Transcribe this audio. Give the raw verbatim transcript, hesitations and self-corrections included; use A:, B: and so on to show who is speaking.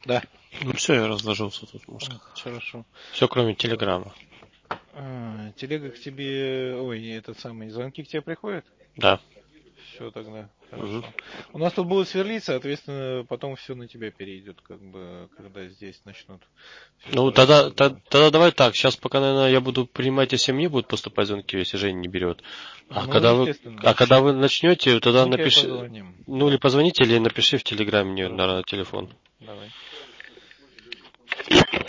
A: Да.
B: Ну все, я разложился тут, можно
A: А,
B: сказать.
A: хорошо.
B: Все, кроме телеграмма.
A: А, телега к тебе, ой, этот самый, звонки к тебе приходят?
B: Да.
A: Все тогда,
B: Угу.
A: хорошо. У нас тут будет сверлить, соответственно, потом все на тебя перейдет, как бы, когда здесь начнут все
B: Ну,
A: стараться
B: тогда, та-
A: позвонить.
B: тогда давай так. Сейчас пока, наверное, я буду принимать, если мне будут поступать звонки, если Женя не берет. А
A: Ну,
B: когда вы,
A: естественно.
B: а когда вы начнете, тогда
A: Мы тебе
B: напиши,
A: позвоним,
B: ну или
A: да.
B: позвоните, или напиши в телеграме мне на
A: Хорошо,
B: телефон.
A: давай.